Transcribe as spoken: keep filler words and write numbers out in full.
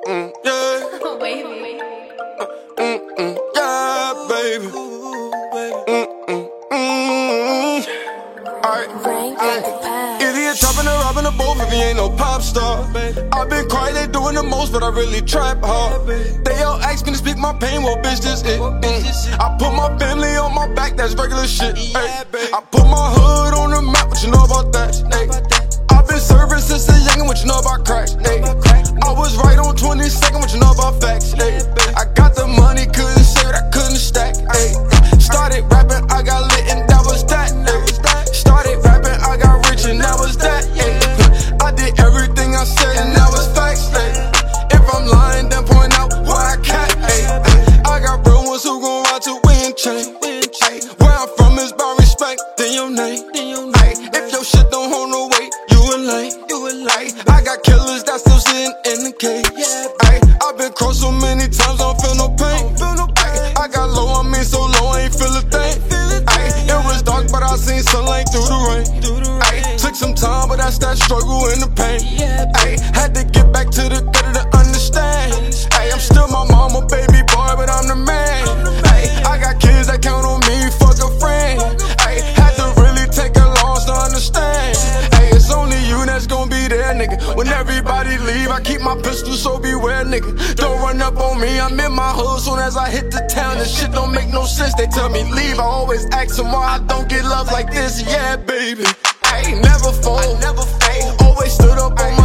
Mm-mm, yeah. Oh, baby. Mm-mm, yeah, baby. Mm-mm, mm-mm. Alright. Mm. Idiot chopping and robbing the both if he ain't no pop star. I've been quiet, they doing the most, but I really trap hard. They all ask me to speak my pain, well, bitch, this it. Mm. I put my family on my back, that's regular shit. Ay. I put my hood on the map, what you know about that? Ay. I've been serving since a youngin', what you know about crack? Ay. I was right on twenty-second, what you know about facts? Ay. I got the money, couldn't save it, I couldn't stack. Ay. Started rapping, I got lit, and that was that. Ay. Started rapping, I got rich, and that was that. Ay. I did everything I said, and that was facts. Ay. If I'm lying, then point out why I can't. Ay. I got real ones who gon' ride to win chain. Ay. Where I'm from is about respect, then your name. Ay. If your shit don't hold no weight, you a lame. Ay. I got killers that still sitting in the cage. Ay. I've been crossed so many times, I don't feel no pain. Ay. I got low, I mean so low, I ain't feel a thing. Ay. It was dark, but I seen sunlight through the rain. Ay. Took some time, but that's that struggle and the pain. Ay. Had to get back to the gutter to understand. Ay. I'm still my mama, baby boy, but I'm the man. Ay. I got kids that count on me, fuck a friend. Ay. Had to really take a loss to understand. Ay. It's only you that's gon' be there, nigga. When everybody leave, I keep my pistol, so beware, nigga. Don't run up on me, I'm in my hood. Soon as I hit the town, this shit don't make no sense. They tell me leave, I always ask them why I don't get love like this. Yeah, baby, I ain't never fold, never fade. Always stood up on my